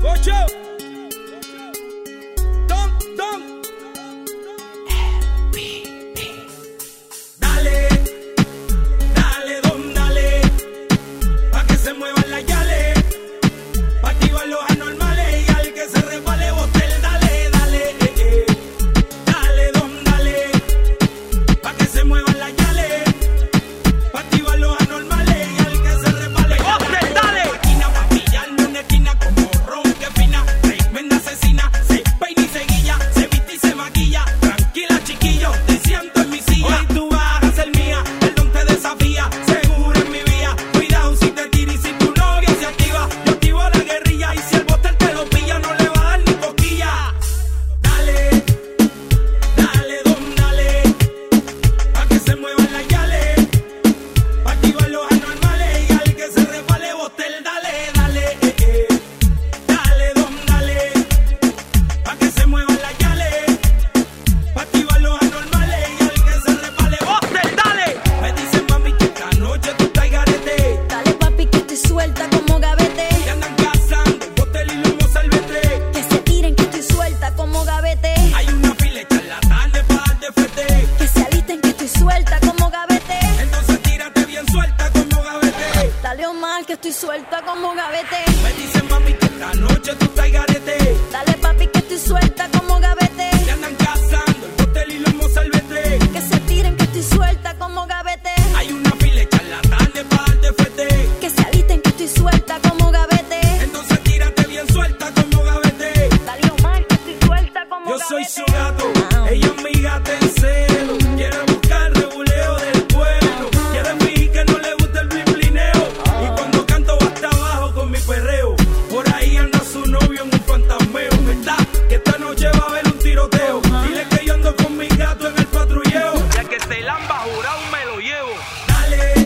suelta como gavete. Me dicen mami que esta noche tú estás garete. Dale papi que estoy suelta como gavete. Te andan cazando el hotel y los mozalbete. Que se tiren que estoy suelta como gavete. Hay una fila de charlatanes para darte fuerte. Que se alisten que estoy suelta como gavete. Entonces tírate bien suelta como gavete. Dale Omar que estoy suelta como Yo gavete. soy su gato, ella es mi gata en celo. Quiere buscar rebuleo del pueblo. Quiere fingir que no le gusta el blinblineo. Y cuando canto va hasta abajo con mi perreo. Por ahí anda su novio en un fantasmeo. ¿Verdad? Que esta noche va a haber un tiroteo. Dile que yo ando con mi gato en el patrulleo. Ya que se lamba jurado me lo llevo. Dale,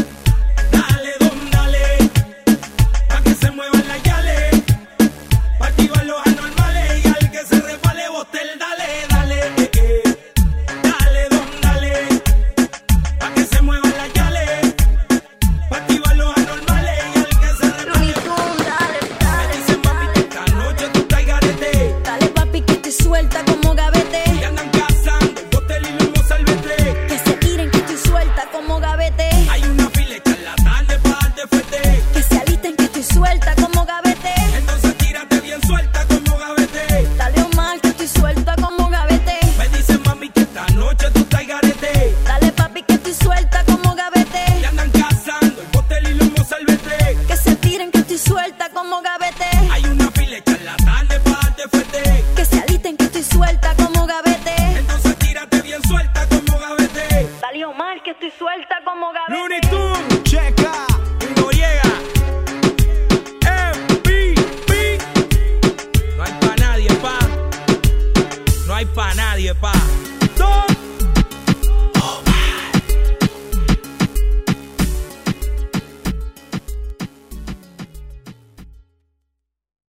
dale, don, dale. Pa' que se muevan las yales. Pa' activar los anormales. Y al que se resbale botel, dale, dale. Dale, don, dale. Pa' que se muevan las yales. Pa' activar los anormales. Y al que se resbale Dale, me dicen mami que esta noche tú estás garete. dale papi que estoy suelta como gavete. Y andan cazando el hotel y los mozalbete. Que se tiren que estoy suelta como gavete. Hay una fila de charlatanes para darte fuerte. Que se alisten que estoy suelta como gavete. Entonces tírate bien suelta como gavete. Dale Omar que estoy suelta como gavete. Me dicen mami que esta noche tú estás garete. Dale papi que estoy suelta como gavete. Y andan cazando el hotel y los mozalbete. Que se tiren que estoy suelta como gavete. Hay una fila de charlatanes para darte fuerte. Que se alisten que estoy suelta como gavete. Entonces tírate bien suelta como gavete. Dale Omar que estoy suelta como gavete. Looney